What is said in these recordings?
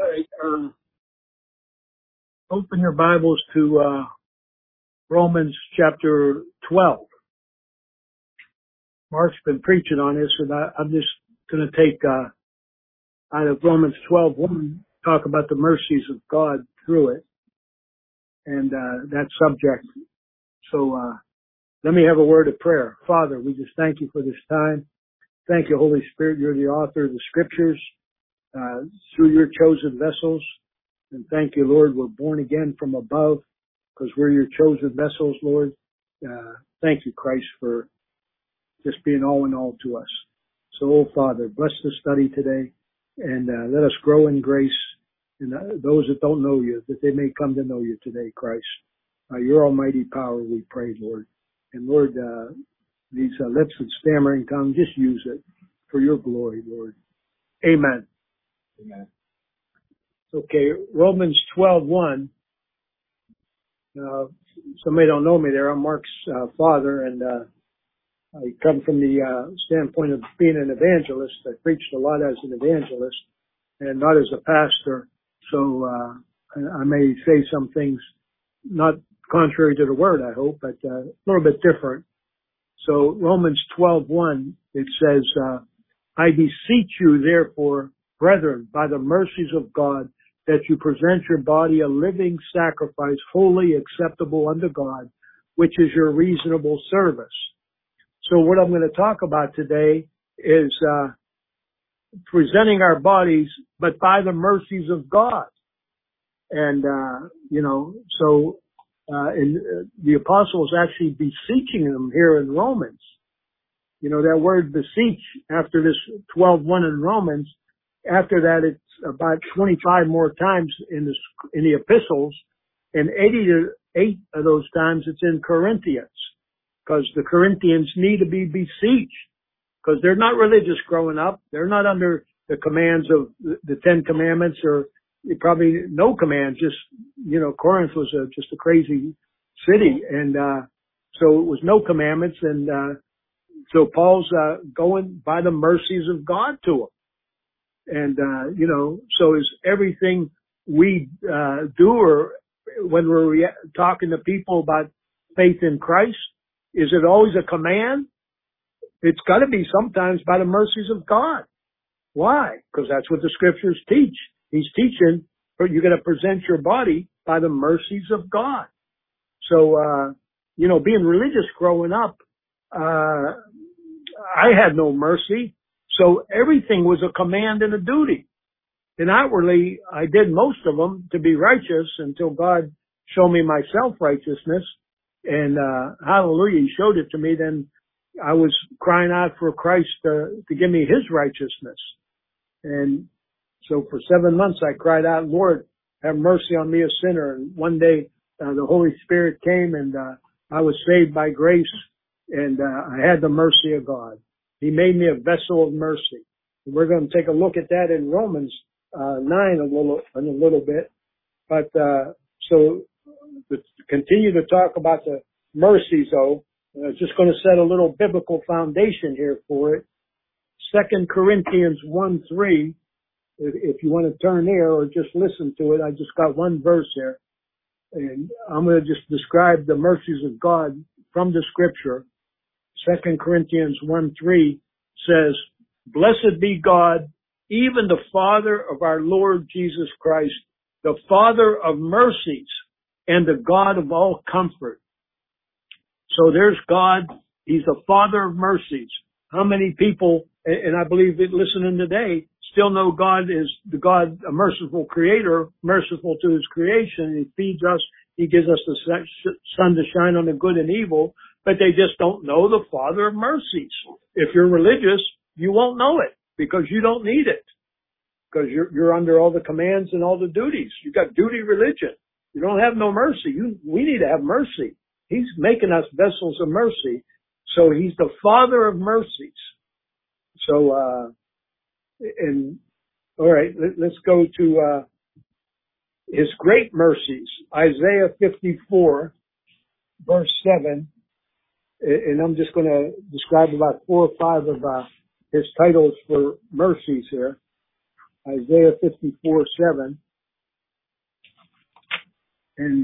right. Open your Bibles to Romans chapter 12. Mark's been preaching on this, and I'm just going to take out of Romans 12:1, talk about the mercies of God through it, and that subject. So let me have a word of prayer. Father, we just thank you for this time. Thank you, Holy Spirit. You're the author of the Scriptures through your chosen vessels. And thank you, Lord, we're born again from above because we're your chosen vessels, Lord. Thank you, Christ, for just being all in all to us. So, oh Father, bless the study today and let us grow in grace. And those that don't know you, that they may come to know you today, Christ. Your almighty power, we pray, Lord. And Lord, these lips and stammering tongue, just use it for your glory, Lord. Amen. Amen. Okay, Romans 12:1. Somebody don't know me there. I'm Mark's father, and I come from the standpoint of being an evangelist. I preached a lot as an evangelist and not as a pastor, so I may say some things not contrary to the word, I hope, but a little bit different. So Romans 12:1, it says, I beseech you, therefore, brethren, by the mercies of God, that you present your body a living sacrifice, wholly acceptable unto God, which is your reasonable service. So what I'm going to talk about today is presenting our bodies, but by the mercies of God. And, the apostles actually beseeching them here in Romans. You know, that word beseech, after this 12:1 in Romans, after that it's about 25 more times in the epistles, and 88 of those times it's in Corinthians, because the Corinthians need to be beseeched, because they're not religious growing up. They're not under the commands of the Ten Commandments, or probably no commands. Just, Corinth was just a crazy city, and so it was no commandments, and so Paul's going by the mercies of God to them. And, so is everything we do, or when we're talking to people about faith in Christ, is it always a command? It's got to be sometimes by the mercies of God. Why? Because that's what the Scriptures teach. He's teaching, but you're going to present your body by the mercies of God. So, being religious growing up, I had no mercy. So everything was a command and a duty. And outwardly, I did most of them to be righteous until God showed me my self-righteousness. And hallelujah, He showed it to me. Then I was crying out for Christ to give me His righteousness. And so for 7 months, I cried out, Lord, have mercy on me, a sinner. And one day, the Holy Spirit came, and I was saved by grace, and I had the mercy of God. He made me a vessel of mercy. And we're going to take a look at that in Romans 9 in a little bit. But so to continue to talk about the mercies, though, just going to set a little biblical foundation here for it. 2 Corinthians 1:3. If you want to turn there or just listen to it, I just got one verse there. And I'm going to just describe the mercies of God from the Scripture. 2 Corinthians 1:3 says, Blessed be God, even the Father of our Lord Jesus Christ, the Father of mercies and the God of all comfort. So there's God. He's the Father of mercies. How many people, and I believe that listening today, still know God is the God, a merciful Creator, merciful to His creation. He feeds us. He gives us the sun to shine on the good and evil, but they just don't know the Father of mercies. If you're religious, you won't know it because you don't need it, because you're under all the commands and all the duties. You got duty religion. You don't have no mercy. We need to have mercy. He's making us vessels of mercy. So He's the Father of mercies. So, all right, let's go to His great mercies. Isaiah 54, verse 7. And I'm just going to describe about 4 or 5 of His titles for mercies here. Isaiah 54:7. And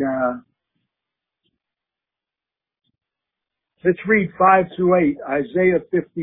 let's read 5 through 8. Isaiah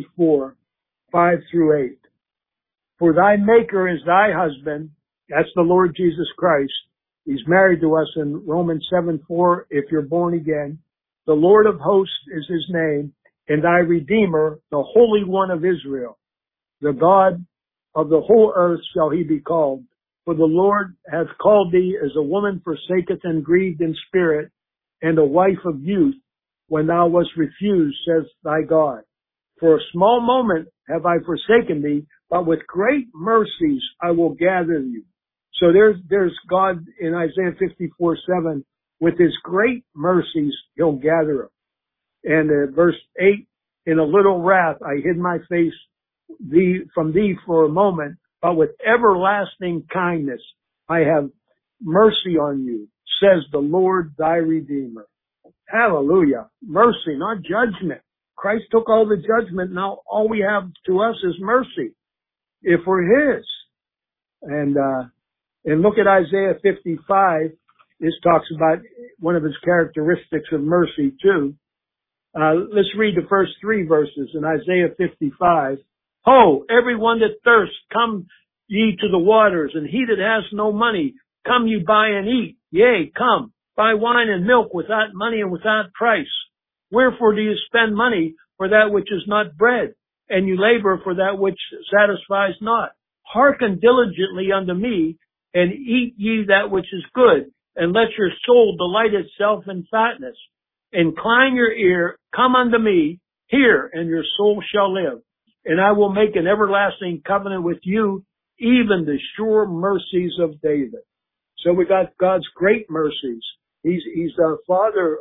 54:5-8. For thy maker is thy husband. That's the Lord Jesus Christ. He's married to us in Romans 7:4. If you're born again, the Lord of hosts is his name, and thy Redeemer, the Holy One of Israel. The God of the whole earth shall he be called. For the Lord hath called thee as a woman forsaketh and grieved in spirit, and a wife of youth, when thou wast refused, says thy God. For a small moment have I forsaken thee, but with great mercies I will gather you. So there's God in Isaiah 54:7, with his great mercies he'll gather them. And verse 8, in a little wrath I hid my face from thee for a moment, but with everlasting kindness I have mercy on you, says the Lord thy Redeemer. Hallelujah. Mercy, not judgment. Christ took all the judgment. Now all we have to us is mercy, if we're his. And look at Isaiah 55. This talks about one of his characteristics of mercy too. Let's read the first 3 verses in Isaiah 55. Ho, everyone that thirsts, come ye to the waters, and he that has no money, come ye buy and eat. Yea, come, buy wine and milk without money and without price. Wherefore do you spend money for that which is not bread, and you labor for that which satisfies not? Hearken diligently unto me, and eat ye that which is good, and let your soul delight itself in fatness. Incline your ear, come unto me, hear, and your soul shall live. And I will make an everlasting covenant with you, even the sure mercies of David. So we got God's great mercies. He's our Father,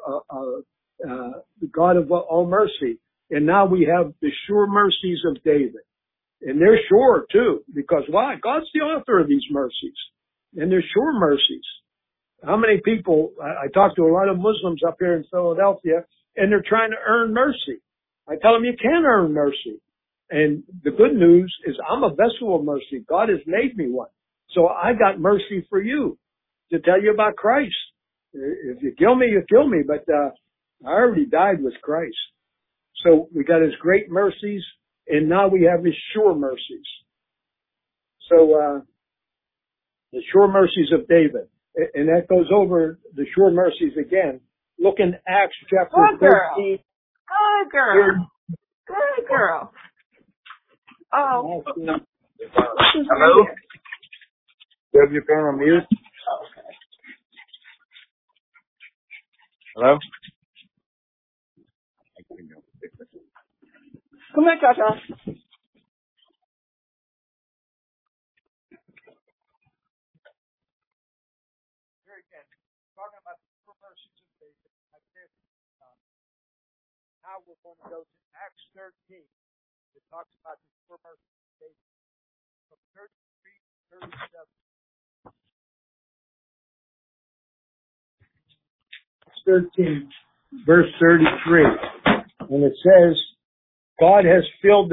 the God of all mercy. And now we have the sure mercies of David. And they're sure too, because why? God's the author of these mercies. And they're sure mercies. How many people, I talk to a lot of Muslims up here in Philadelphia, and they're trying to earn mercy. I tell them you can't earn mercy. And the good news is I'm a vessel of mercy. God has made me one. So I got mercy for you to tell you about Christ. If you kill me, you kill me. But I already died with Christ. So we got his great mercies, and now we have his sure mercies. So the sure mercies of David. And that goes over the sure mercies again. Look in Acts chapter 13. Good girl. Good girl. Oh. Hello? You have your phone on mute? Okay. Hello? Come here, Cha-Cha. Very good. Talking about the sure mercies of David. Now we're going to go to Acts 13. It talks about the sure mercies of David. From 33 to 37. Acts 13, verse 33. And it says, God has fulfilled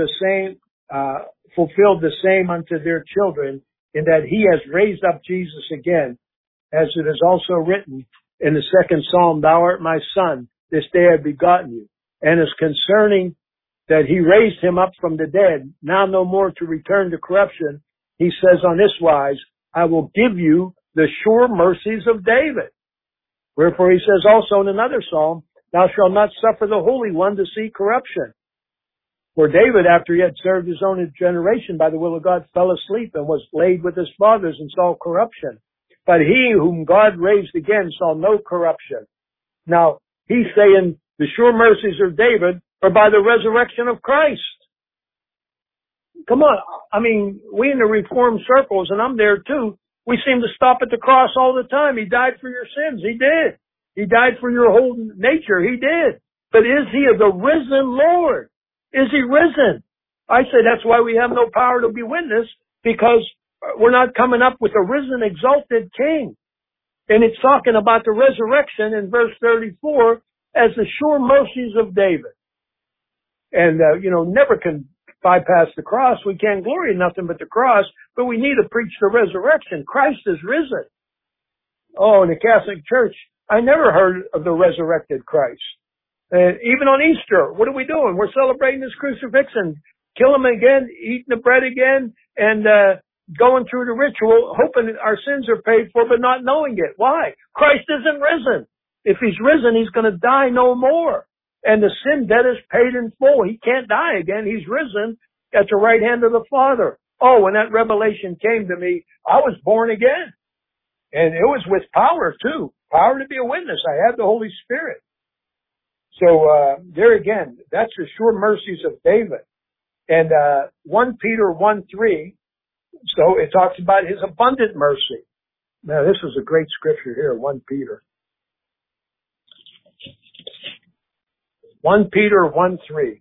the same unto their children, in that he has raised up Jesus again, as it is also written in the 2nd Psalm, Thou art my son, this day I have begotten you. And as concerning that he raised him up from the dead, now no more to return to corruption, he says on this wise, I will give you the sure mercies of David. Wherefore he says also in another psalm, Thou shalt not suffer the Holy One to see corruption. For David, after he had served his own generation by the will of God, fell asleep and was laid with his fathers and saw corruption. But he whom God raised again saw no corruption. Now, he's saying the sure mercies of David are by the resurrection of Christ. Come on. I mean, we in the Reformed circles, and I'm there too, we seem to stop at the cross all the time. He died for your sins. He did. He died for your whole nature. He did. But is he the risen Lord? Is he risen? I say that's why we have no power to be witness, because we're not coming up with a risen, exalted King. And it's talking about the resurrection in verse 34 as the sure mercies of David. And, never can bypass the cross. We can't glory in nothing but the cross, but we need to preach the resurrection. Christ is risen. Oh, in the Catholic Church, I never heard of the resurrected Christ. Even on Easter, what are we doing? We're celebrating his crucifixion, kill him again, eating the bread again, and going through the ritual, hoping our sins are paid for, but not knowing it. Why? Christ isn't risen. If he's risen, he's going to die no more. And the sin debt is paid in full. He can't die again. He's risen at the right hand of the Father. Oh, when that revelation came to me, I was born again. And it was with power too. Power to be a witness. I had the Holy Spirit. So, there again, that's the sure mercies of David. And, 1 Peter 1:3. So it talks about his abundant mercy. Now this is a great scripture here, 1 Peter. 1 Peter 1:3.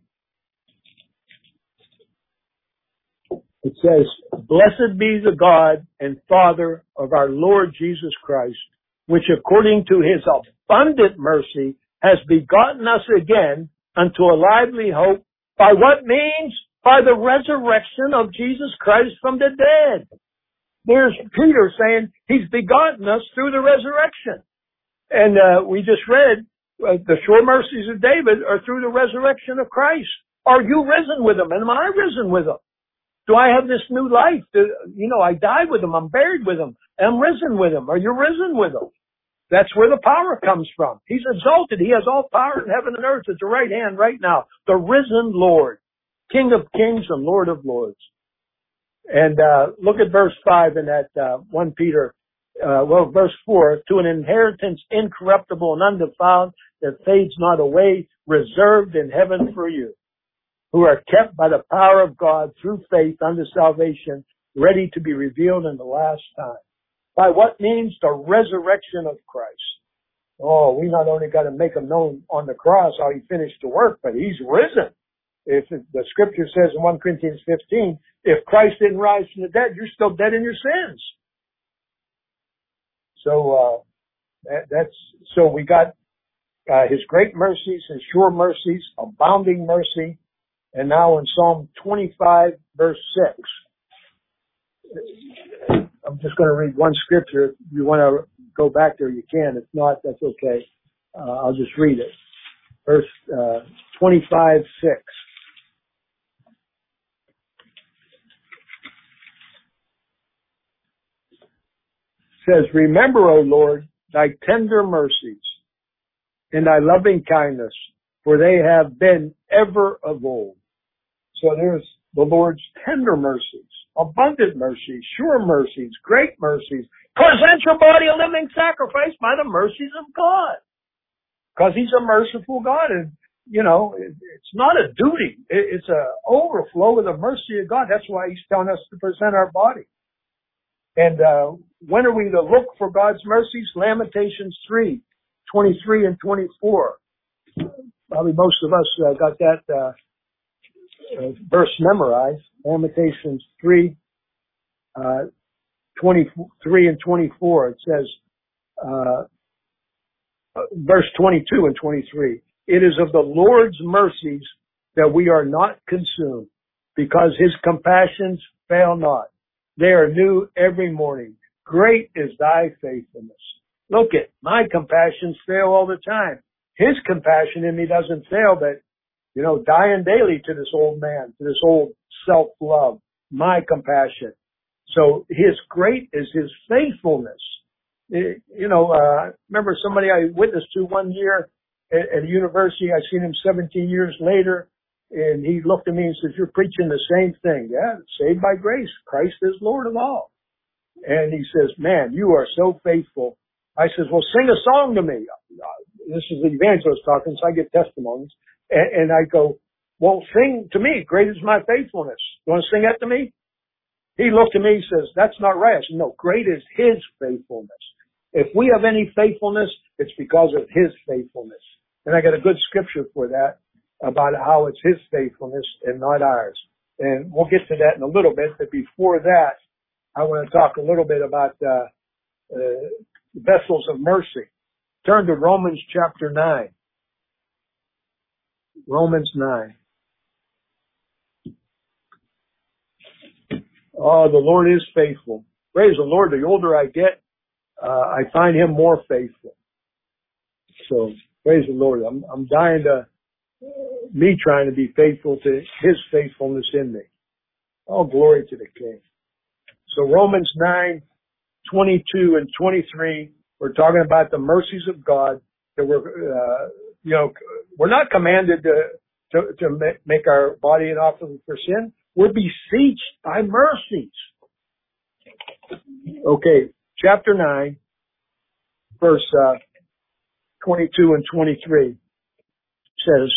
It says, "Blessed be the God and Father of our Lord Jesus Christ, which according to his abundant mercy has begotten us again unto a lively hope." By what means? By the resurrection of Jesus Christ from the dead. There's Peter saying he's begotten us through the resurrection. And we just read the sure mercies of David are through the resurrection of Christ. Are you risen with him? And am I risen with him? Do I have this new life? I died with him. I'm buried with him. I'm risen with him. Are you risen with him? That's where the power comes from. He's exalted. He has all power in heaven and earth at the right hand right now. The risen Lord, King of kings and Lord of lords. And look at verse 5 in that 1 Peter, verse 4, "To an inheritance incorruptible and undefiled that fades not away, reserved in heaven for you, who are kept by the power of God through faith unto salvation, ready to be revealed in the last time." By what means? The resurrection of Christ. Oh, we not only got to make him known on the cross how he finished the work, but he's risen. If the scripture says in 1 Corinthians 15, if Christ didn't rise from the dead, you're still dead in your sins. So, so we got, his great mercies, his sure mercies, abounding mercy. And now in Psalm 25, verse 6. I'm just going to read one scripture. If you want to go back there, you can. If not, that's okay. I'll just read it. Verse 25:6. Says, "Remember, O Lord, thy tender mercies and thy loving kindness, for they have been ever of old." So there's the Lord's tender mercies, abundant mercies, sure mercies, great mercies. Present your body a living sacrifice by the mercies of God. Because he's a merciful God. And, it's not a duty. It's an overflow of the mercy of God. That's why he's telling us to present our body. And when are we to look for God's mercies? Lamentations 3:23 and 24. Probably most of us got that verse memorized. Lamentations 3:23 and 24. It says, verse 22 and 23. "It is of the Lord's mercies that we are not consumed, because his compassions fail not. They are new every morning. Great is thy faithfulness." Look at, my compassions fail all the time. His compassion in me doesn't fail, but, dying daily to this old man, to this old self-love, my compassion. So his great is his faithfulness. Remember somebody I witnessed to one year at a university. I seen him 17 years later. And he looked at me and says, "You're preaching the same thing." Yeah, saved by grace. Christ is Lord of all. And he says, "Man, you are so faithful." I says, "Well, sing a song to me." This is the evangelist talking, so I get testimonies. And I go, "Well, sing to me. Great is my faithfulness." You want to sing that to me? He looked at me and says, "That's not right." I said, "No, great is his faithfulness." If we have any faithfulness, it's because of his faithfulness. And I got a good scripture for that, about how it's his faithfulness and not ours. And we'll get to that in a little bit, but before that, I want to talk a little bit about vessels of mercy. Turn to Romans chapter 9. Romans 9. Oh, the Lord is faithful. Praise the Lord. The older I get, I find Him more faithful. So praise the Lord. I'm dying to, me trying to be faithful to His faithfulness in me. All glory to the King. So Romans 9:22 and 23, we're talking about the mercies of God that we're not commanded to make our body an offering for sin. We're beseeched by mercies. Okay, chapter 9, verse 22 and 23 says,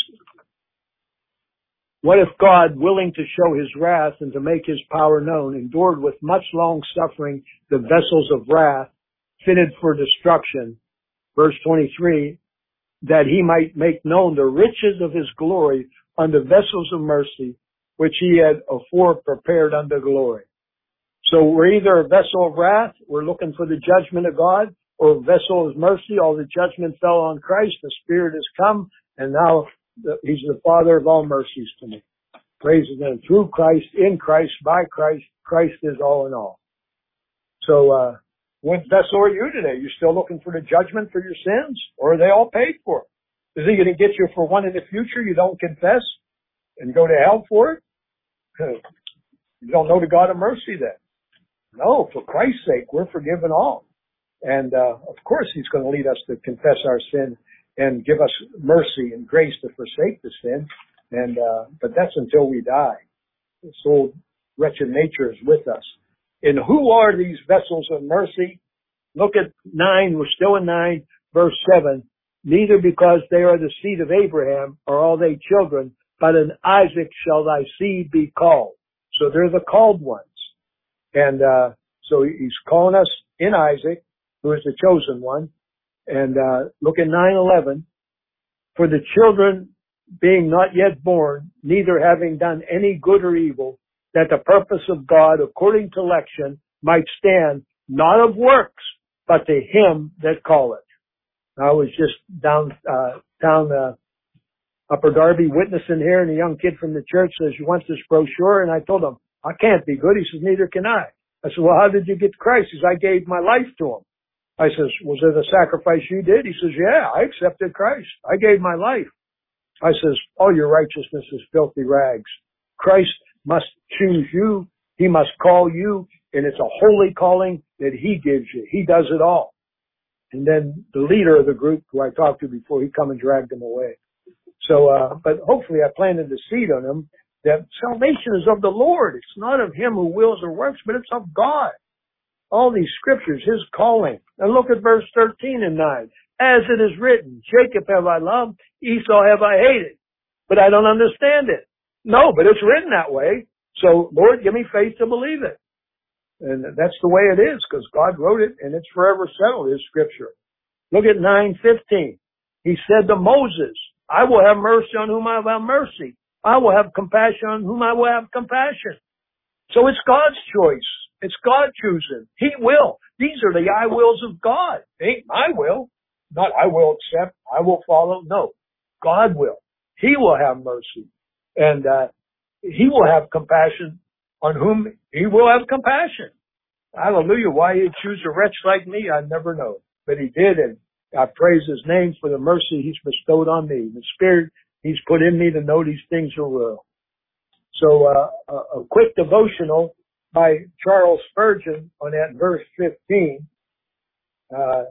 what if God, willing to show His wrath and to make His power known, endured with much long suffering the vessels of wrath fitted for destruction, verse 23, that He might make known the riches of His glory unto vessels of mercy, which He had afore prepared unto glory. So we're either a vessel of wrath, we're looking for the judgment of God, or a vessel of mercy. All the judgment fell on Christ, the Spirit has come, and now He's the Father of all mercies to me. Praise Him. Through Christ, in Christ, by Christ, Christ is all in all. So, what vessel are you today? You still looking for the judgment for your sins? Or are they all paid for? Is He going to get you for one in the future you don't confess and go to hell for it? You don't know the God of mercy then. No, for Christ's sake, we're forgiven all. And, of course, He's going to lead us to confess our sin and give us mercy and grace to forsake the sin. And, but that's until we die. This old wretched nature is with us. And who are these vessels of mercy? Look at 9, we're still in 9, verse 7. Neither because they are the seed of Abraham are all they children, but in Isaac shall thy seed be called. So they're the called ones. And, so He's calling us in Isaac, who is the chosen one. And, look at 9:11. For the children being not yet born, neither having done any good or evil, that the purpose of God, according to election, might stand, not of works, but to Him that calleth. I was just down Upper Darby witnessing here, and a young kid from the church says, you want this brochure? And I told him, I can't be good. He says, neither can I. I said, well, how did you get Christ? He says, I gave my life to Him. I says, was it a sacrifice you did? He says, yeah, I accepted Christ. I gave my life. I says, all your righteousness is filthy rags. Christ must choose you. He must call you, and it's a holy calling that He gives you. He does it all. And then the leader of the group, who I talked to before, he come and dragged him away. So, but hopefully I planted the seed on him that salvation is of the Lord. It's not of him who wills or works, but it's of God. All these scriptures, His calling. And look at verse 13 and 9. As it is written, Jacob have I loved, Esau have I hated. But I don't understand it. No, but it's written that way. So, Lord, give me faith to believe it. And that's the way it is, because God wrote it, and it's forever settled, His scripture. Look at 9:15. He said to Moses, I will have mercy on whom I will have mercy. I will have compassion on whom I will have compassion. So it's God's choice. It's God choosing. He will. These are the I wills of God. It ain't my will. Not I will accept, I will follow. No, God will. He will have mercy. And He will have compassion on whom He will have compassion. Hallelujah. Why He'd choose a wretch like me, I never know. But He did, and I praise His name for the mercy He's bestowed on me. The Spirit He's put in me to know these things are real. So a quick devotional by Charles Spurgeon on that verse 15. I'm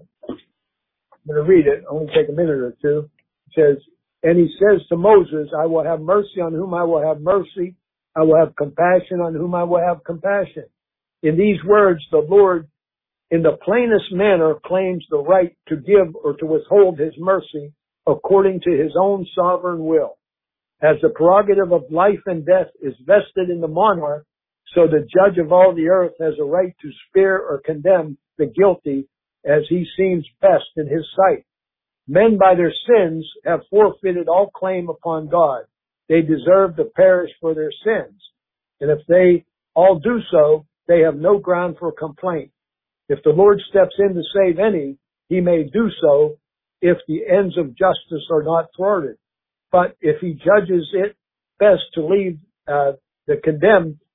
going to read it. Only take a minute or two. It says, and He says to Moses, I will have mercy on whom I will have mercy. I will have compassion on whom I will have compassion. In these words, the Lord, in the plainest manner, claims the right to give or to withhold His mercy according to His own sovereign will. As the prerogative of life and death is vested in the monarch, so the judge of all the earth has a right to spare or condemn the guilty as he seems best in His sight. Men by their sins have forfeited all claim upon God. They deserve to perish for their sins. And if they all do so, they have no ground for complaint. If the Lord steps in to save any, He may do so if the ends of justice are not thwarted. But if He judges it best to leave the condemned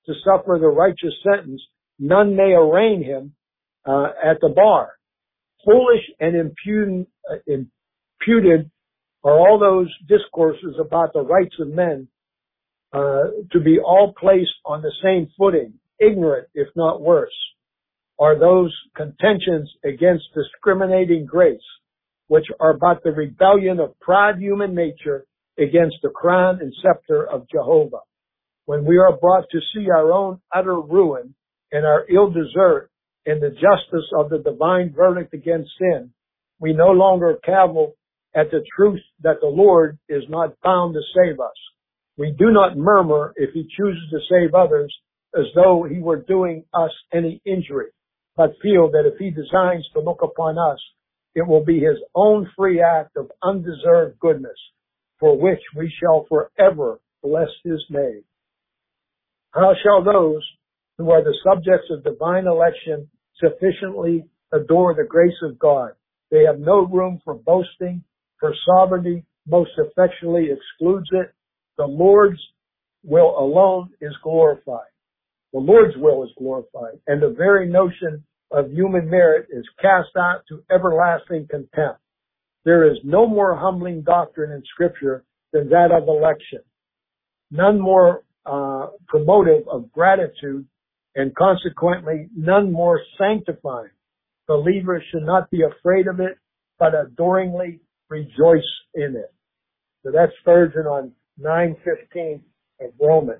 to suffer the righteous sentence, none may arraign him at the bar. Foolish and imputed are all those discourses about the rights of men to be all placed on the same footing, ignorant, if not worse, are those contentions against discriminating grace, which are about the rebellion of proud human nature against the crown and scepter of Jehovah. When we are brought to see our own utter ruin and our ill desert in the justice of the divine verdict against sin, we no longer cavil at the truth that the Lord is not bound to save us. We do not murmur if he chooses to save others as though he were doing us any injury, but feel that if he designs to look upon us, it will be his own free act of undeserved goodness, for which we shall forever bless his name. How shall those who are the subjects of divine election sufficiently adore the grace of God? They have no room for boasting, for sovereignty most effectually excludes it. The Lord's will alone is glorified. The Lord's will is glorified, and the very notion of human merit is cast out to everlasting contempt. There is no more humbling doctrine in Scripture than that of election. None more promotive of gratitude, and consequently none more sanctifying. Believers should not be afraid of it, but adoringly rejoice in it. So that's Spurgeon on 9:15 of Romans.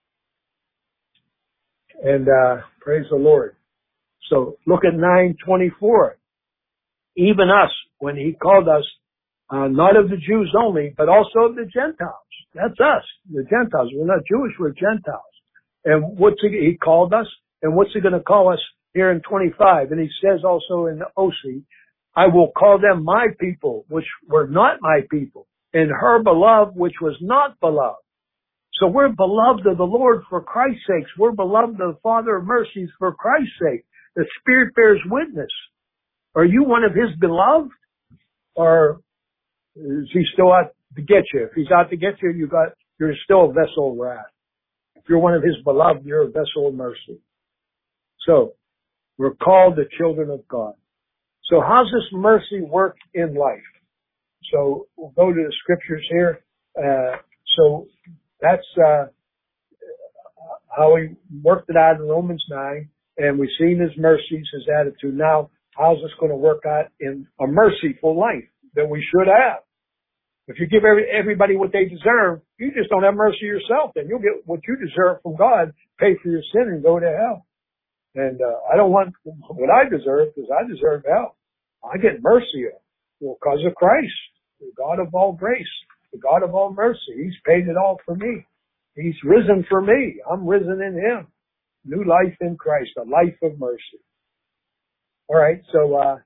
And praise the Lord. So look at 9:24. Even us, when he called us, not of the Jews only, but also of the Gentiles. That's us, the Gentiles. We're not Jewish, we're Gentiles. And he called us, and what's he going to call us here in 25? And he says also in the OC, I will call them my people, which were not my people, and her beloved, which was not beloved. So we're beloved of the Lord for Christ's sake. We're beloved of the Father of mercies for Christ's sake. The Spirit bears witness. Are you one of his beloved? Or is he still out to get you? If he's out to get you, you're still a vessel of wrath. If you're one of his beloved, you're a vessel of mercy. So, we're called the children of God. So how's this mercy work in life? So we'll go to the scriptures here. So that's how he worked it out in Romans 9, and we've seen his mercies, his attitude. Now, how's this going to work out in a merciful life that we should have? If you give everybody what they deserve, you just don't have mercy yourself. Then you'll get what you deserve from God, pay for your sin, and go to hell. And I don't want what I deserve, because I deserve hell. I get mercy because of Christ, the God of all grace, the God of all mercy. He's paid it all for me. He's risen for me. I'm risen in him. New life in Christ, a life of mercy. All right, so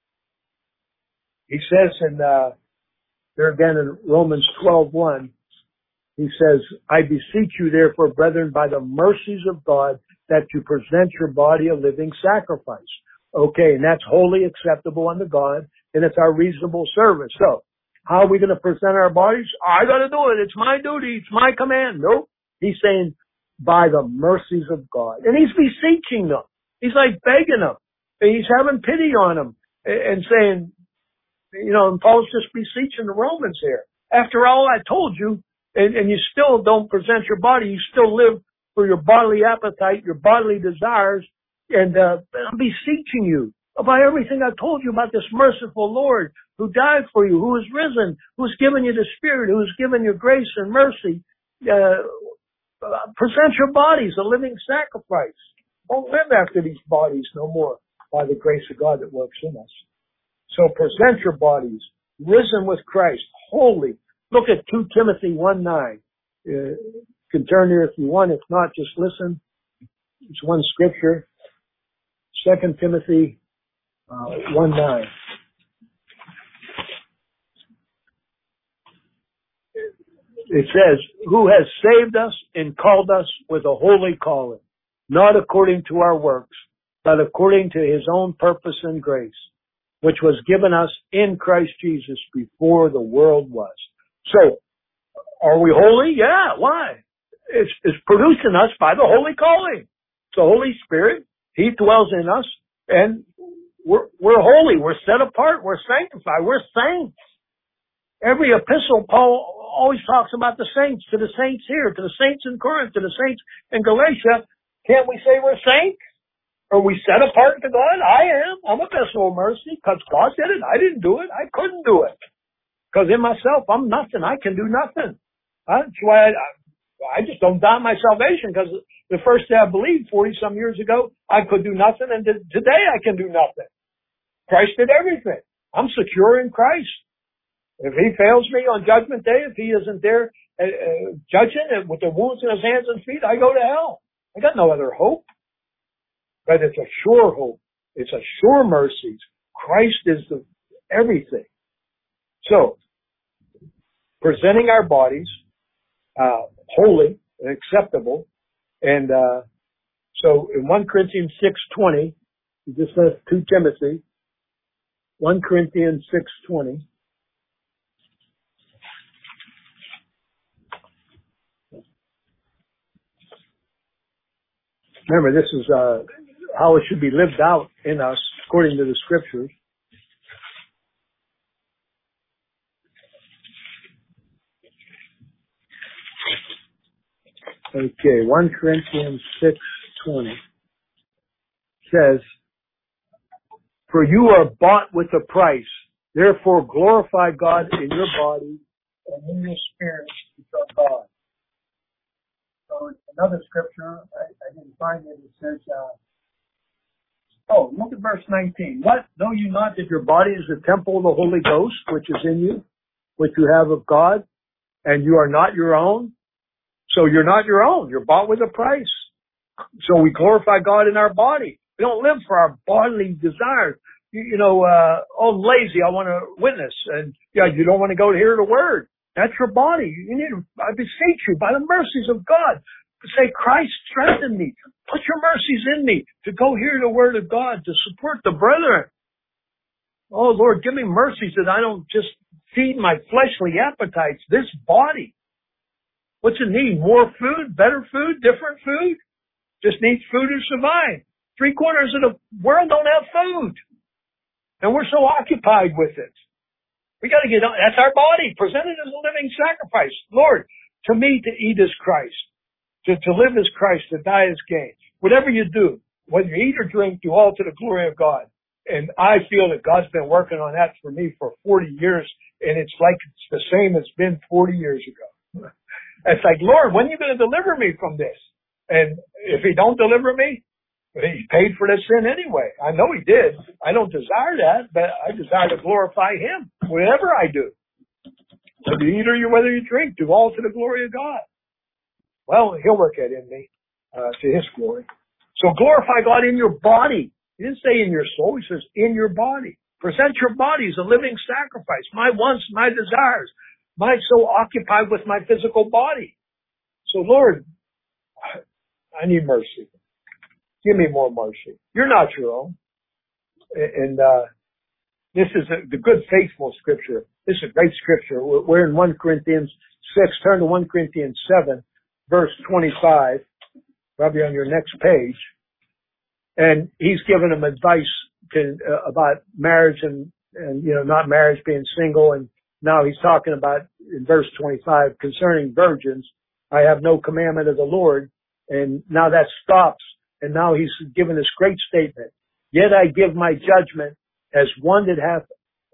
he says in there again in Romans 12:1, he says, I beseech you therefore, brethren, by the mercies of God, that you present your body a living sacrifice. Okay, and that's wholly acceptable unto God, and it's our reasonable service. So, how are we going to present our bodies? I got to do it. It's my duty. It's my command. Nope. He's saying, by the mercies of God. And he's beseeching them. He's like begging them. And he's having pity on them and saying, and Paul's just beseeching the Romans here. After all I told you, and you still don't present your body, you still live for your bodily appetite, your bodily desires, and I'm beseeching you by everything I told you about this merciful Lord who died for you, who is risen, who's given you the Spirit, who's given you grace and mercy. Present your bodies a living sacrifice. Don't live after these bodies no more by the grace of God that works in us. So present your bodies, risen with Christ, holy. Look at 2 Timothy 1:9. You can turn here if you want. If not, just listen. It's one scripture. 2 Timothy 1:9. It says, who has saved us and called us with a holy calling, not according to our works, but according to his own purpose and grace, which was given us in Christ Jesus before the world was. So, are we holy? Yeah. Why? is produced in us by the holy calling. It's the Holy Spirit. He dwells in us, and we're holy. We're set apart. We're sanctified. We're saints. Every epistle, Paul always talks about the saints, to the saints here, to the saints in Corinth, to the saints in Galatia. Can't we say we're saints? Are we set apart to God? I am. I'm a vessel of mercy because God did it. I didn't do it. I couldn't do it. Because in myself, I'm nothing. I can do nothing. That's why I just don't doubt my salvation, because the first day I believed 40-some years ago, I could do nothing, and today I can do nothing. Christ did everything. I'm secure in Christ. If He fails me on Judgment Day, if He isn't there judging it with the wounds in His hands and feet, I go to hell. I got no other hope. But it's a sure hope. It's a sure mercy. Christ is the everything. So, presenting our bodies holy and acceptable. And so in 1 Corinthians 6:20, he just says 2 Timothy, 1 Corinthians 6:20. Remember, this is how it should be lived out in us according to the Scriptures. Okay, 1 Corinthians 6:20 says, "For you are bought with a price. Therefore glorify God in your body and in your spirit, which are God." So another scripture, I didn't find it. It says, look at verse 19. "What? Know you not that your body is the temple of the Holy Ghost, which is in you, which you have of God, and you are not your own?" So you're not your own. You're bought with a price. So we glorify God in our body. We don't live for our bodily desires. I'm lazy. I want to witness. And you don't want to go to hear the word. That's your body. I beseech you by the mercies of God to say, "Christ, strengthen me. Put your mercies in me to go hear the word of God, to support the brethren. Oh, Lord, give me mercies that I don't just feed my fleshly appetites, this body. What's it need? More food? Better food? Different food? Just needs food to survive. 3/4 of the world don't have food. And we're so occupied with it. We got to get on. That's our body, presented as a living sacrifice. Lord, to me to eat is Christ. To live is Christ, to die is gain. Whatever you do, whether you eat or drink, do all to the glory of God. And I feel that God's been working on that for me for 40 years, and it's like it's the same as been 40 years ago. It's like, Lord, when are you going to deliver me from this? And if He don't deliver me, He paid for this sin anyway. I know He did. I don't desire that, but I desire to glorify Him, whatever I do. Whether you eat or whether you drink, do all to the glory of God. Well, He'll work that in me, to His glory. So glorify God in your body. He didn't say in your soul. He says in your body. Present your body as a living sacrifice. My wants, my desires. I'm so occupied with my physical body. So Lord, I need mercy. Give me more mercy. You're not your own. And this is the good, faithful scripture. This is a great scripture. We're in 1 Corinthians 6. Turn to 1 Corinthians 7, verse 25. Probably on your next page. And he's given them advice about marriage and not marriage, being single. And now he's talking about, in verse 25, concerning virgins, I have no commandment of the Lord. And now that stops. And now he's given this great statement. Yet I give my judgment as one that hath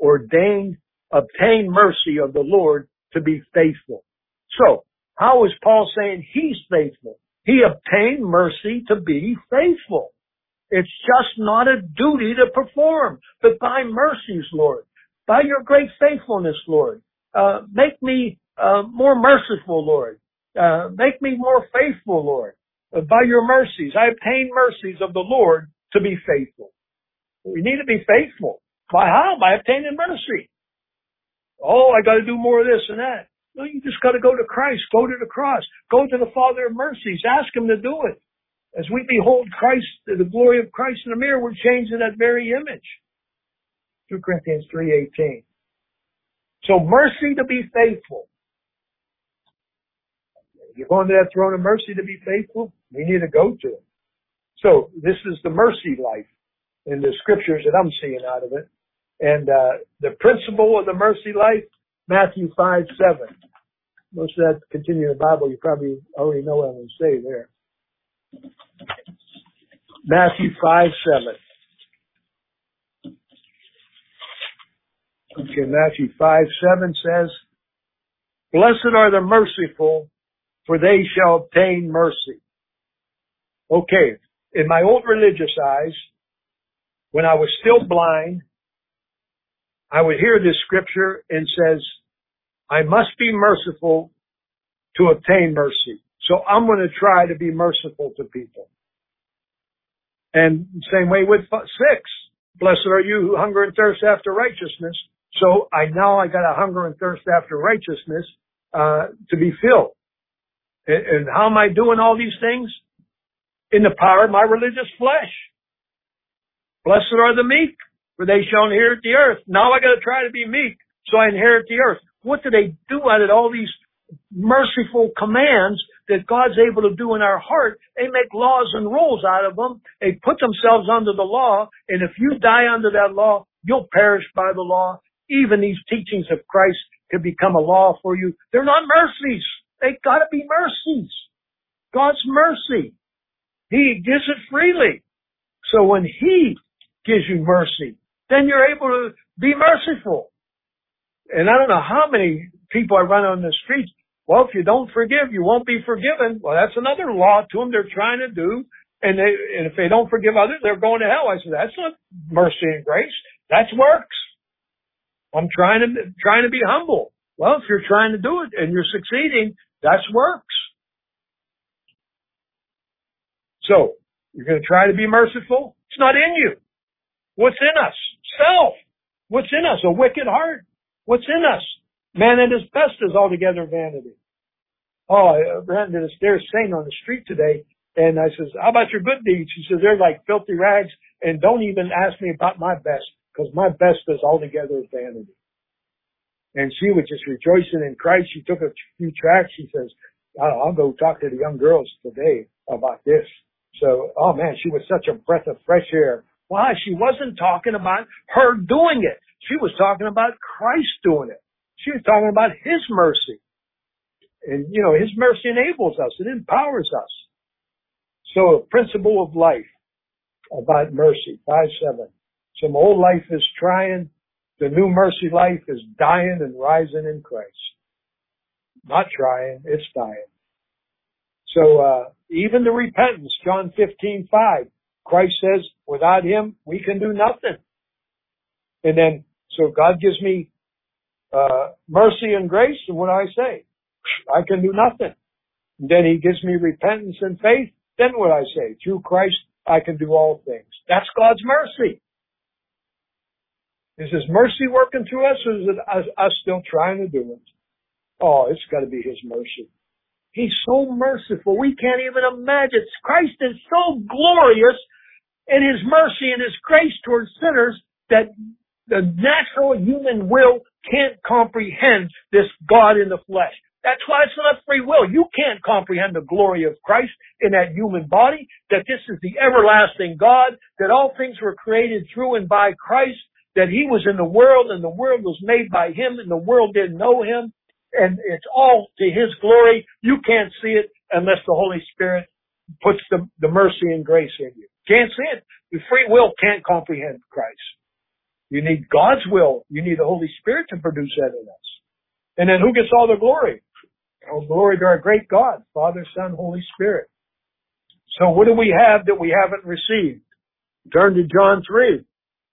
obtained mercy of the Lord to be faithful. So, how is Paul saying he's faithful? He obtained mercy to be faithful. It's just not a duty to perform, but by mercies, Lord. By your great faithfulness, Lord. Make me more merciful, Lord. Make me more faithful, Lord. By your mercies. I obtain mercies of the Lord to be faithful. We need to be faithful. By how? By obtaining mercy. Oh, I got to do more of this and that. No, you just got to go to Christ. Go to the cross. Go to the Father of mercies. Ask Him to do it. As we behold Christ, the glory of Christ in the mirror, we're changed in that very image. 2 Corinthians 3:18. So mercy to be faithful. You're going to that throne of mercy to be faithful? We need to go to it. So this is the mercy life in the scriptures that I'm seeing out of it. And the principle of the mercy life, Matthew 5:7. Most of that continuing Bible, you probably already know what I'm going to say there. Matthew 5:7. Okay, Matthew 5:7 says, "Blessed are the merciful, for they shall obtain mercy." Okay, in my old religious eyes, when I was still blind, I would hear this scripture and says, I must be merciful to obtain mercy. So I'm going to try to be merciful to people. And same way with 6. Blessed are you who hunger and thirst after righteousness. So I got a hunger and thirst after righteousness to be filled. And how am I doing all these things? In the power of my religious flesh. Blessed are the meek, for they shall inherit the earth. Now I got to try to be meek, so I inherit the earth. What do they do out of all these merciful commands that God's able to do in our heart? They make laws and rules out of them. They put themselves under the law, and if you die under that law, you'll perish by the law. Even these teachings of Christ could become a law for you. They're not mercies. They got to be mercies. God's mercy. He gives it freely. So when He gives you mercy, then you're able to be merciful. And I don't know how many people I run on the streets. Well, if you don't forgive, you won't be forgiven. Well, that's another law to them they're trying to do. And if they don't forgive others, they're going to hell. I said, that's not mercy and grace. That's works. I'm trying to be humble. Well, if you're trying to do it and you're succeeding, that's works. So, you're going to try to be merciful? It's not in you. What's in us? Self. What's in us? A wicked heart. What's in us? Man at his best is altogether vanity. Oh, I ran into this saying on the street today, and I says, how about your good deeds? She says, they're like filthy rags, and don't even ask me about my best, because my best is altogether vanity. And she was just rejoicing in Christ. She took a few tracts. She says, I'll go talk to the young girls today about this. So, oh man, she was such a breath of fresh air. Why? She wasn't talking about her doing it. She was talking about Christ doing it. She was talking about His mercy. And, His mercy enables us. It empowers us. So, a principle of life about mercy, 5:7. So, my old life is trying. The new mercy life is dying and rising in Christ. Not trying, it's dying. So, even the repentance, John 15:5, Christ says, without Him, we can do nothing. And then, so God gives me mercy and grace, and what do I say? I can do nothing. And then He gives me repentance and faith, then what do I say? Through Christ, I can do all things. That's God's mercy. Is His mercy working through us, or is it us still trying to do it? Oh, it's got to be His mercy. He's so merciful. We can't even imagine. Christ is so glorious in His mercy and His grace towards sinners that the natural human will can't comprehend this God in the flesh. That's why it's not free will. You can't comprehend the glory of Christ in that human body, that this is the everlasting God, that all things were created through and by Christ, that He was in the world and the world was made by Him and the world didn't know Him. And it's all to His glory. You can't see it unless the Holy Spirit puts the mercy and grace in you. Can't see it. The free will can't comprehend Christ. You need God's will. You need the Holy Spirit to produce that in us. And then who gets all the glory? Oh, glory to our great God, Father, Son, Holy Spirit. So what do we have that we haven't received? Turn to John 3.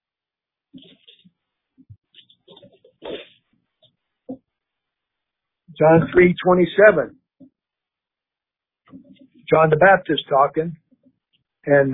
John 3:27. John the Baptist talking, and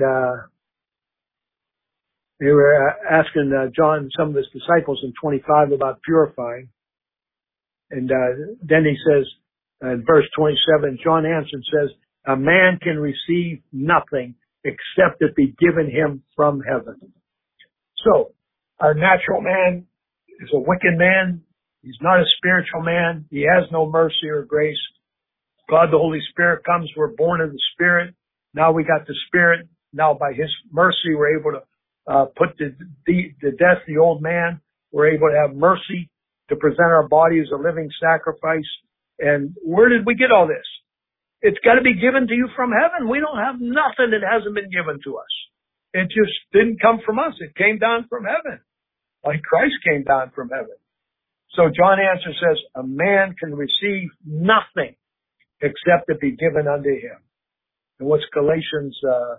they were asking John, some of his disciples in 25 about purifying. And then he says, in verse 27, John answered and says, a man can receive nothing except it be given him from heaven. So, our natural man is a wicked man. He's not a spiritual man. He has no mercy or grace. God, the Holy Spirit comes. We're born of the Spirit. Now we got the Spirit. Now by His mercy, we're able to put to death the old man. We're able to have mercy to present our body as a living sacrifice. And where did we get all this? It's got to be given to you from heaven. We don't have nothing that hasn't been given to us. It just didn't come from us. It came down from heaven, like Christ came down from heaven. So John Answer says, a man can receive nothing except it be given unto him. And what's Galatians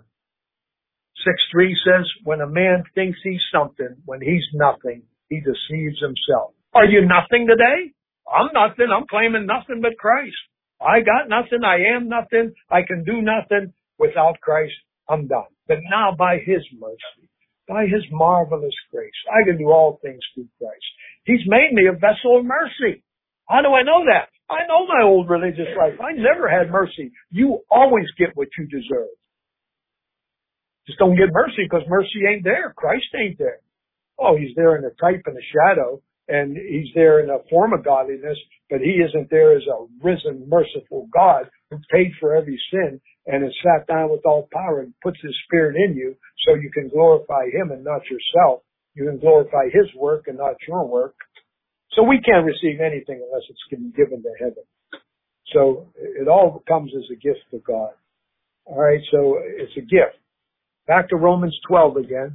6:3 says, when a man thinks he's something, when he's nothing, he deceives himself. Are you nothing today? I'm nothing. I'm claiming nothing but Christ. I got nothing. I am nothing. I can do nothing. Without Christ, I'm done. But now by His mercy, by His marvelous grace, I can do all things through Christ. He's made me a vessel of mercy. How do I know that? I know my old religious life. I never had mercy. You always get what you deserve. Just don't get mercy because mercy ain't there. Christ ain't there. Oh, He's there in a type and a shadow, and He's there in a form of godliness, but He isn't there as a risen, merciful God who paid for every sin and has sat down with all power and puts His Spirit in you so you can glorify Him and not yourself. You can glorify His work and not your work. So we can't receive anything unless it's given to heaven. So it all comes as a gift of God. All right, so it's a gift. Back to Romans 12 again.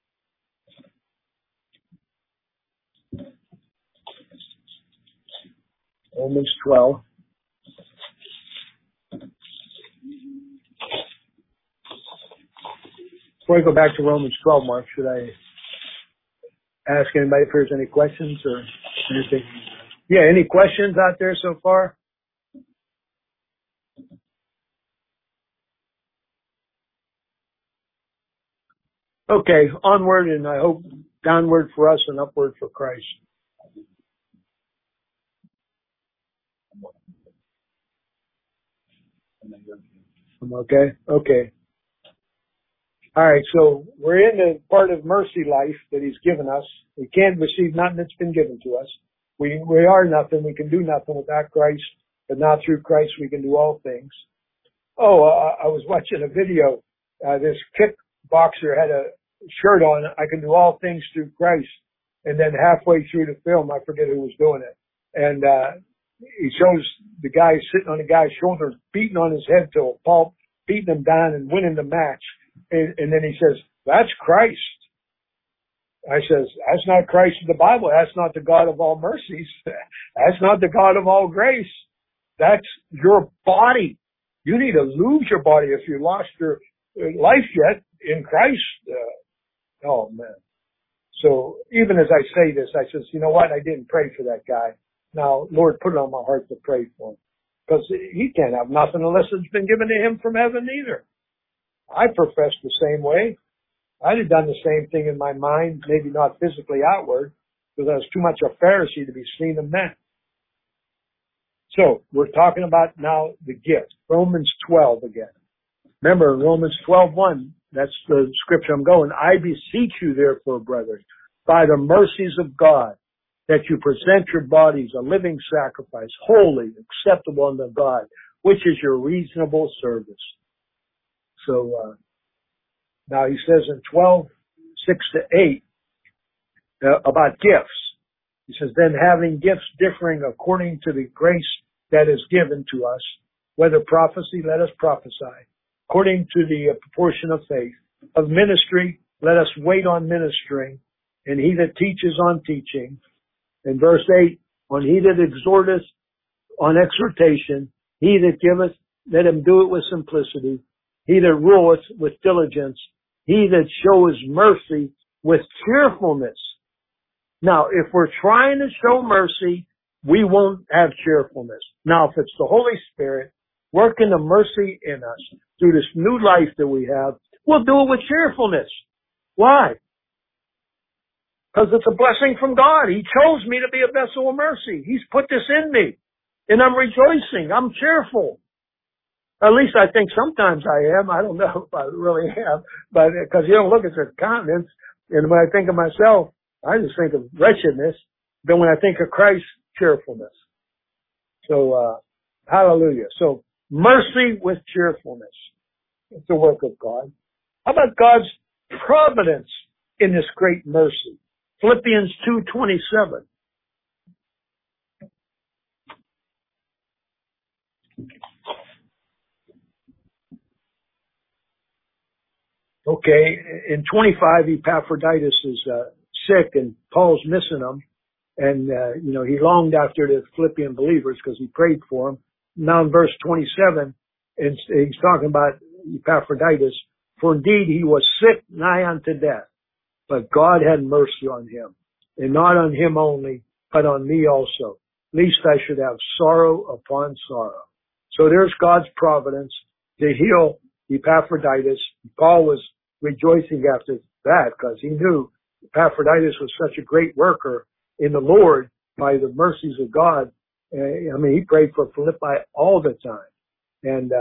Romans 12. Before I go back to Romans 12, Mark, should I ask anybody if there's any questions or anything? Yeah, any questions out there so far? Okay, onward and I hope downward for us and upward for Christ. Okay, okay. All right, so we're in the part of mercy life that He's given us. We can't receive nothing that's been given to us. We are nothing. We can do nothing without Christ, but now through Christ we can do all things. Oh, I was watching a video. This kickboxer had a shirt on, I can do all things through Christ. And then halfway through the film, I forget who was doing it. And he shows the guy sitting on the guy's shoulder, beating on his head to a pulp, beating him down and winning the match. And then he says, that's Christ. I says, that's not Christ in the Bible. That's not the God of all mercies. That's not the God of all grace. That's your body. You need to lose your body if you lost your life yet in Christ. Oh, man. So even as I say this, I says, you know what? I didn't pray for that guy. Now, Lord, put it on my heart to pray for him. Because he can't have nothing unless it's been given to him from heaven either. I profess the same way. I'd have done the same thing in my mind, maybe not physically outward, because I was too much a Pharisee to be seen of men. So, we're talking about now the gift. Romans 12 again. Remember, Romans 12:1, that's the scripture I'm going. I beseech you, therefore, brethren, by the mercies of God, that you present your bodies a living sacrifice, holy, acceptable unto God, which is your reasonable service. So, now he says in 12:6-8, about gifts. He says, then having gifts differing according to the grace that is given to us, whether prophecy, let us prophesy, according to the proportion of faith, of ministry, let us wait on ministering, and he that teaches on teaching. In verse 8, on he that exhorteth on exhortation, he that giveth, let him do it with simplicity, he that ruleth with diligence, he that shows mercy with cheerfulness. Now, if we're trying to show mercy, we won't have cheerfulness. Now, if it's the Holy Spirit working the mercy in us through this new life that we have, we'll do it with cheerfulness. Why? Because it's a blessing from God. He chose me to be a vessel of mercy. He's put this in me. And I'm rejoicing. I'm cheerful. At least I think sometimes I am. I don't know if I really am. But because you don't look at their countenance. And when I think of myself, I just think of wretchedness. Then when I think of Christ, cheerfulness. So, Hallelujah. So mercy with cheerfulness. It's the work of God. How about God's providence in this great mercy? Philippians 2:27. Okay, in 25, Epaphroditus is sick, and Paul's missing him. And, he longed after the Philippian believers because he prayed for them. Now in verse 27, he's talking about Epaphroditus. For indeed he was sick nigh unto death, but God had mercy on him. And not on him only, but on me also, lest I should have sorrow upon sorrow. So there's God's providence to heal Epaphroditus. Paul was rejoicing after that because he knew Epaphroditus was such a great worker in the Lord by the mercies of God. He prayed for Philippi all the time. And,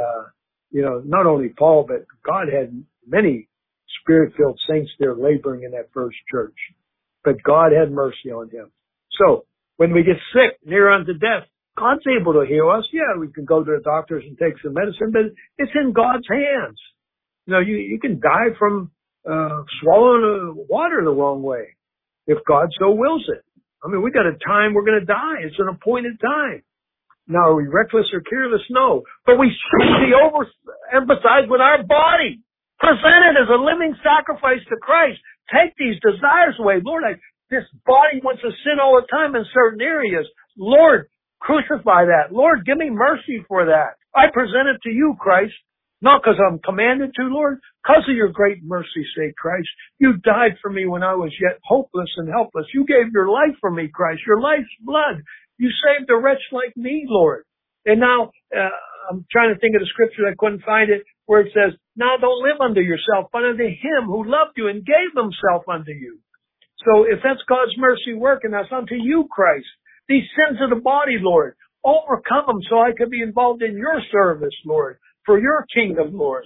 not only Paul, but God had many Spirit-filled saints there laboring in that first church. But God had mercy on him. So when we get sick, near unto death, God's able to heal us. Yeah, we can go to the doctors and take some medicine, but it's in God's hands. You can die from swallowing water the wrong way if God so wills it. We got a time we're going to die. It's an appointed time. Now, are we reckless or careless? No. But we should be overemphasized with our body. Present it as a living sacrifice to Christ. Take these desires away. Lord, this body wants to sin all the time in certain areas. Lord, crucify that. Lord, give me mercy for that. I present it to you, Christ. Not because I'm commanded to, Lord, because of your great mercy, say Christ. You died for me when I was yet hopeless and helpless. You gave your life for me, Christ, your life's blood. You saved a wretch like me, Lord. And now, I'm trying to think of the scripture. I couldn't find it where it says, now don't live unto yourself, but unto him who loved you and gave himself unto you. So if that's God's mercy working, that's unto you, Christ. These sins of the body, Lord, overcome them so I could be involved in your service, Lord. For your kingdom, Lord.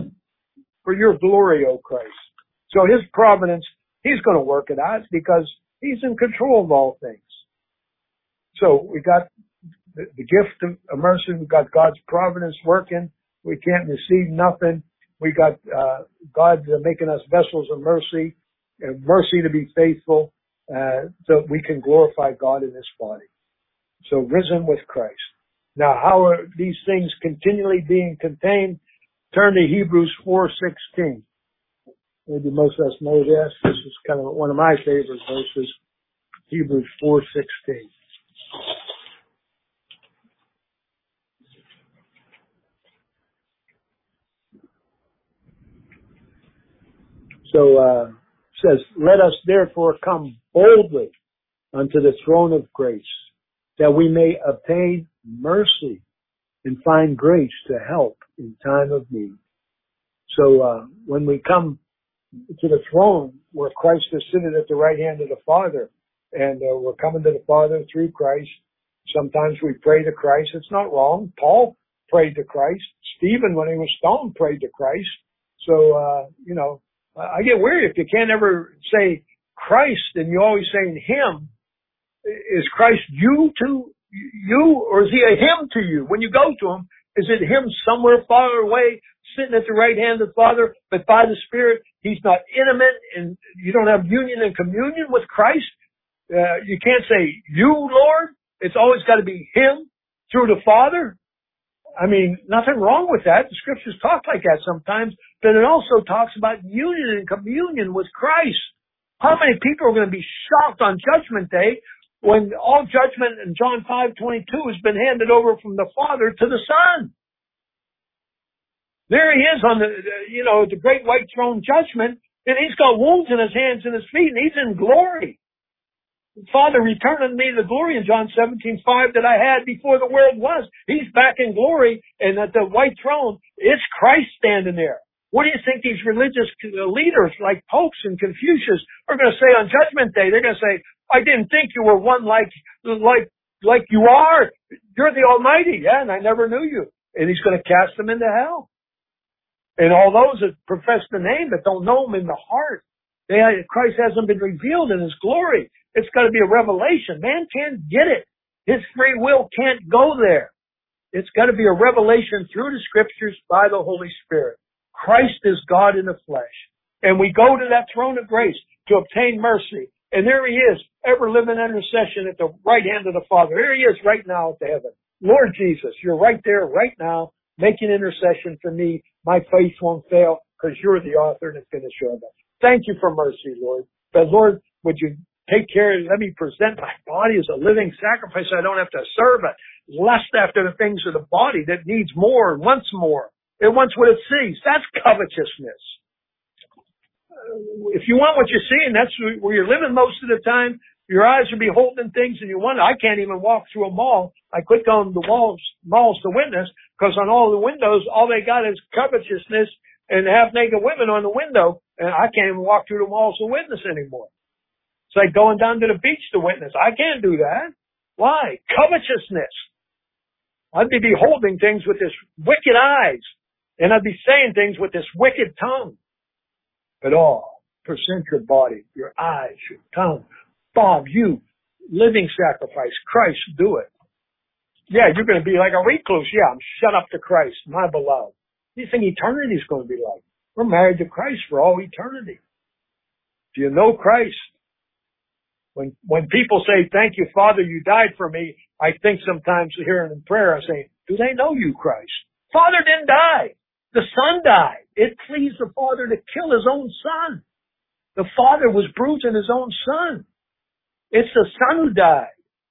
For your glory, O Christ. So his providence, he's going to work it out because he's in control of all things. So we got the gift of mercy. We got God's providence working. We can't receive nothing. We got God making us vessels of mercy, and mercy to be faithful, so we can glorify God in this body. So risen with Christ. Now, how are these things continually being contained? Turn to Hebrews 4:16. Maybe most of us know this. This is kind of one of my favorite verses. Hebrews 4:16. So, says, let us therefore come boldly unto the throne of grace, that we may obtain mercy and find grace to help in time of need. So, when we come to the throne where Christ is sitting at the right hand of the Father, and we're coming to the Father through Christ, sometimes we pray to Christ. It's not wrong. Paul prayed to Christ. Stephen, when he was stoned, prayed to Christ. So, I get weary if you can't ever say Christ and you always saying him. Is Christ you to you, or is he a him to you? When you go to him, is it him somewhere far away, sitting at the right hand of the Father, but by the Spirit, he's not intimate and you don't have union and communion with Christ? You can't say you, Lord. It's always got to be him through the Father. Nothing wrong with that. The scriptures talk like that sometimes, but it also talks about union and communion with Christ. How many people are going to be shocked on Judgment Day when all judgment in John 5:22 has been handed over from the Father to the Son? There he is on the great white throne judgment, and he's got wounds in his hands and his feet, and he's in glory. Father, return unto me the glory in John 17:5 that I had before the world was. He's back in glory, and at the white throne, it's Christ standing there. What do you think these religious leaders like popes and Confucius are going to say on Judgment Day? They're going to say, I didn't think you were one like you are. You're the Almighty. Yeah, and I never knew you. And he's going to cast them into hell. And all those that profess the name but don't know him in the heart, Christ hasn't been revealed in his glory. It's got to be a revelation. Man can't get it. His free will can't go there. It's got to be a revelation through the scriptures by the Holy Spirit. Christ is God in the flesh. And we go to that throne of grace to obtain mercy. And there he is, ever living intercession at the right hand of the Father. There he is right now at the heaven. Lord Jesus, you're right there right now, making intercession for me. My faith won't fail because you're the author and the finisher of it. Thank you for mercy, Lord. But Lord, would you take care and let me present my body as a living sacrifice. I don't have to serve it. Lust after the things of the body that needs more and wants more. It wants what it sees. That's covetousness. If you want what you see, and that's where you're living most of the time, your eyes are beholding things and you wonder, I can't even walk through a mall. I click on the malls to witness because on all the windows, all they got is covetousness and half-naked women on the window. And I can't even walk through the malls to witness anymore. It's like going down to the beach to witness. I can't do that. Why? Covetousness. I'd be beholding things with this wicked eyes. And I'd be saying things with this wicked tongue. But present your body, your eyes, your tongue. Bob, you, living sacrifice. Christ, do it. Yeah, you're going to be like a recluse. Yeah, I'm shut up to Christ, my beloved. What do you think eternity's going to be like? We're married to Christ for all eternity. Do you know Christ? When people say, thank you, Father, you died for me, I think sometimes hearing in prayer, I say, do they know you, Christ? Father didn't die. The Son died. It pleased the Father to kill His own Son. The Father was bruising His own Son. It's the Son who died.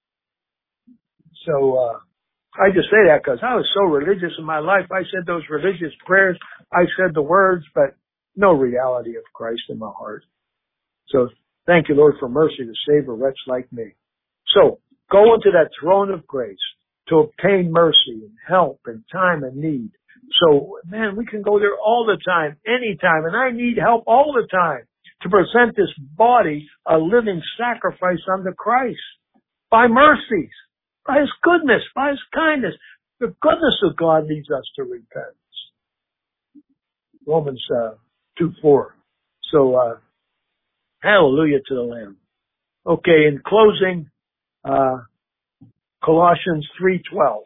So, I just say that because I was so religious in my life. I said those religious prayers. I said the words, but no reality of Christ in my heart. So, thank you, Lord, for mercy to save a wretch like me. So, go into that throne of grace to obtain mercy and help in time of need. So, man, we can go there all the time, anytime, and I need help all the time to present this body a living sacrifice unto Christ by mercies, by His goodness, by His kindness. The goodness of God leads us to repentance. Romans 2:4. So, hallelujah to the Lamb. Okay, in closing, Colossians 3:12.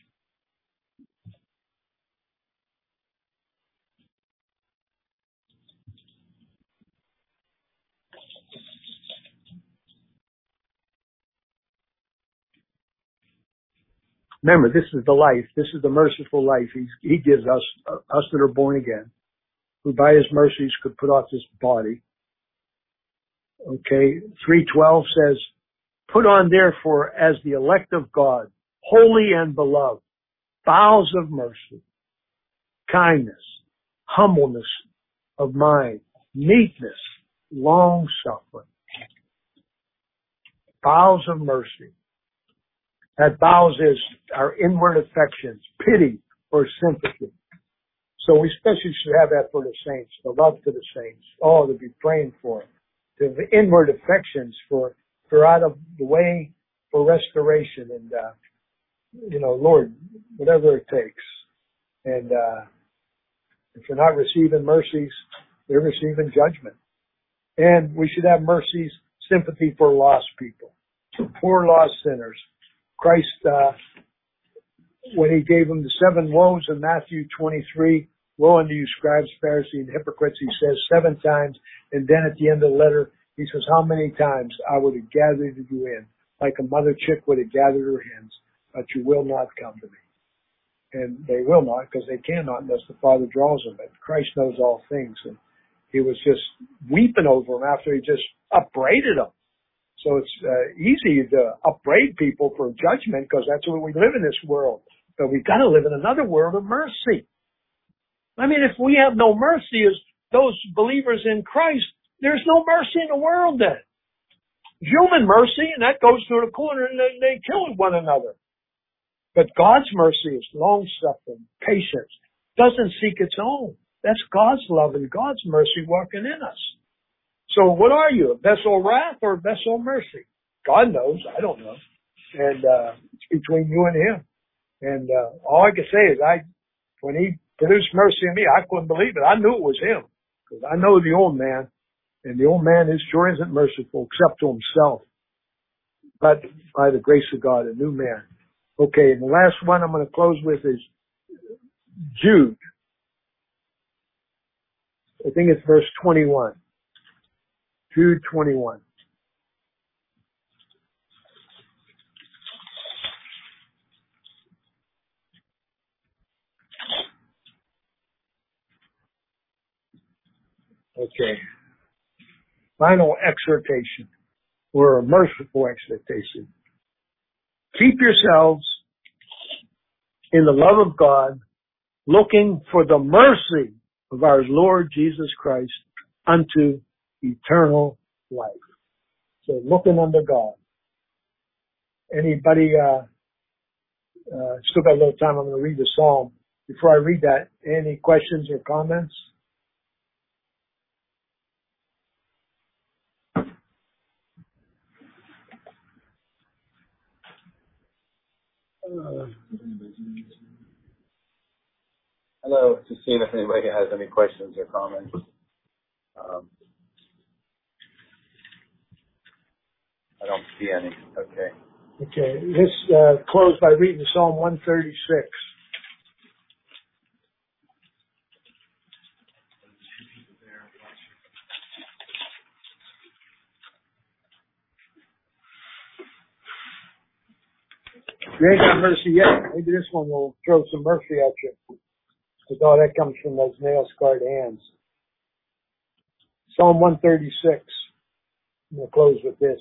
Remember, this is the life. This is the merciful life He gives us that are born again, who by His mercies could put off this body. Okay, 3:12 says, put on therefore as the elect of God, holy and beloved, bowels of mercy, kindness, humbleness of mind, meekness, long suffering. Bowels of mercy. That bowels is our inward affections, pity or sympathy. So we especially should have that for the saints, the love to the saints. Oh, to be praying for it. The inward affections for out of the way for restoration and, Lord, whatever it takes. And, if you're not receiving mercies, you're receiving judgment. And we should have mercies, sympathy for lost people, poor lost sinners. Christ, when He gave them the 7 woes in Matthew 23, woe unto you, scribes, Pharisees, and hypocrites, He says 7 times. And then at the end of the letter, He says, how many times I would have gathered you in, like a mother chick would have gathered her hens, but you will not come to me. And they will not, because they cannot unless the Father draws them. But Christ knows all things. And He was just weeping over them after He just upbraided them. So it's easy to upbraid people for judgment because that's what we live in this world. But we've got to live in another world of mercy. I mean, if we have no mercy as those believers in Christ, there's no mercy in the world then. Human mercy, and that goes through the corner and they kill one another. But God's mercy is long-suffering, patience, doesn't seek its own. That's God's love and God's mercy working in us. So what are you, a vessel of wrath or a vessel of mercy? God knows. I don't know. And it's between you and Him. And all I can say is when He produced mercy in me, I couldn't believe it. I knew it was Him. Because I know the old man. And the old man sure isn't merciful except to himself. But by the grace of God, a new man Okay, and the last one I'm going to close with is Jude. I think it's verse 21. Jude 21. Okay. Final exhortation, or a merciful exhortation. Keep yourselves in the love of God, looking for the mercy of our Lord Jesus Christ unto eternal life. So looking unto God. Anybody, still got a little time, I'm going to read the Psalm. Before I read that, any questions or comments? Hello, just seeing if anybody has any questions or comments. I don't see any. Okay. Okay, let's close by reading Psalm 136. You ain't got mercy yet. Maybe this one will throw some mercy at you. Because all that comes from those nail-scarred hands. Psalm 136. I'm going to close with this.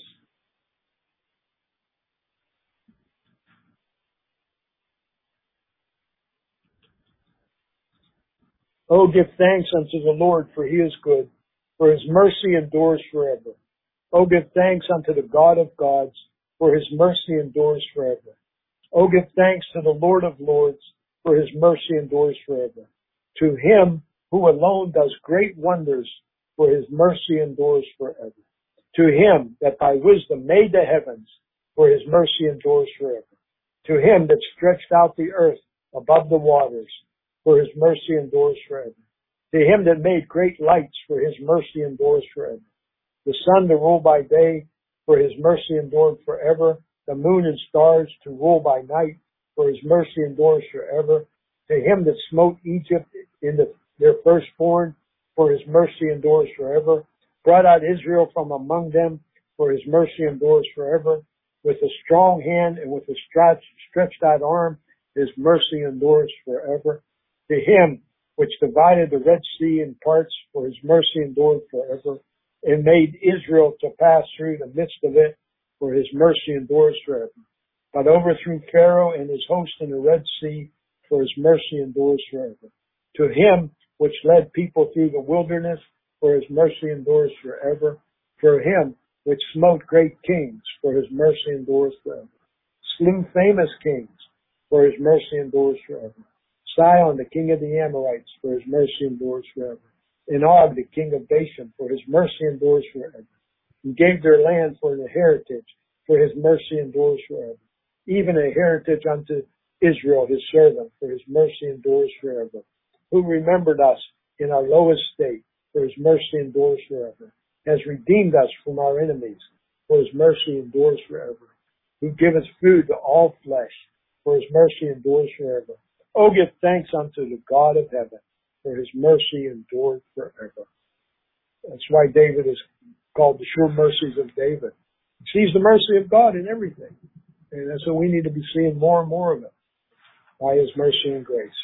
Oh, give thanks unto the Lord, for he is good, for his mercy endures forever. Oh, give thanks unto the God of gods, for his mercy endures forever. Oh, give thanks to the Lord of lords, for his mercy endures forever. To him who alone does great wonders, for his mercy endures forever. To him that by wisdom made the heavens, for his mercy endures forever. To him that stretched out the earth above the waters, for his mercy endures forever. To him that made great lights, for his mercy endures forever. The sun to rule by day, for his mercy endures forever. The moon and stars to rule by night, for his mercy endures forever. To him that smote Egypt in their firstborn, for his mercy endures forever. Brought out Israel from among them, for his mercy endures forever. With a strong hand and with a stretched out arm, his mercy endures forever. To him which divided the Red Sea in parts, for his mercy endured forever, and made Israel to pass through the midst of it, for his mercy endures forever. But overthrew Pharaoh and his host in the Red Sea, for his mercy endures forever. To him which led people through the wilderness, for his mercy endures forever. For him which smote great kings, for his mercy endures forever. Slew famous kings, for his mercy endures forever. Sihon, the king of the Amorites, for his mercy endures forever. And Og, the king of Bashan, for his mercy endures forever. He gave their land for an heritage, for his mercy endures forever. Even a heritage unto Israel, his servant, for his mercy endures forever. Who remembered us in our lowest state, for his mercy endures forever. Has redeemed us from our enemies, for his mercy endures forever. Who giveth food to all flesh, for his mercy endures forever. Oh, give thanks unto the God of heaven, for his mercy endures forever. That's why David is called the sure mercies of David. He sees the mercy of God in everything. And that's what we need to be seeing more and more of it, by his mercy and grace.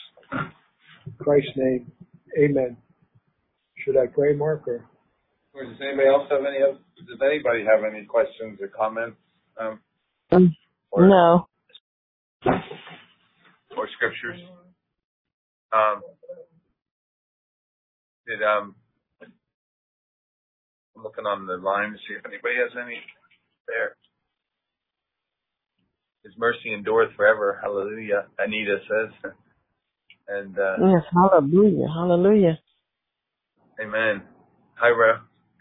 In Christ's name, amen. Should I pray, Mark? Or Does anybody else have any? Does anybody have any questions or comments? No. Or scriptures? I'm looking on the line to see if anybody has any there. His mercy endureth forever. Hallelujah. Anita says. And Yes, hallelujah, hallelujah. amen. Hi, Ro.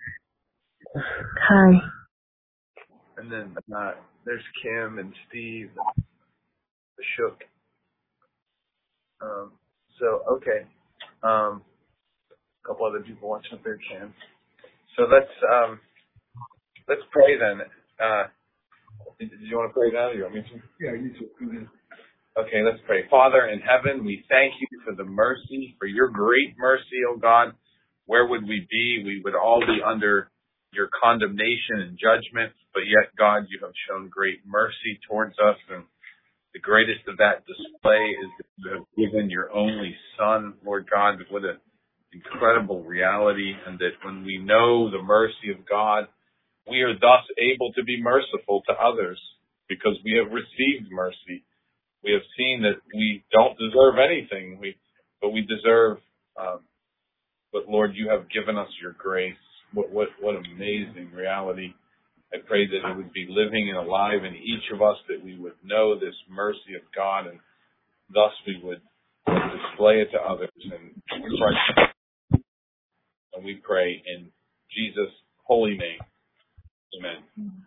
Hi. And then there's Kim and Steve, the Shook. Okay. A couple other people watching up there, Kim. So let's pray then. Did you want to pray now? Or you want me to? yeah, you too. Go ahead. Okay, let's pray. Father in heaven, we thank you for the mercy, for your great mercy, O God. Where would we be? We would all be under your condemnation and judgment, but yet, God, you have shown great mercy towards us, and the greatest of that display is that you have given your only Son, Lord God. What an incredible reality, and that when we know the mercy of God, we are thus able to be merciful to others because we have received mercy. We have seen that we don't deserve anything, but we deserve. But Lord, you have given us your grace. What amazing reality! I pray that it would be living and alive in each of us, that we would know this mercy of God, and thus we would display it to others. And we pray in Jesus' holy name. Amen.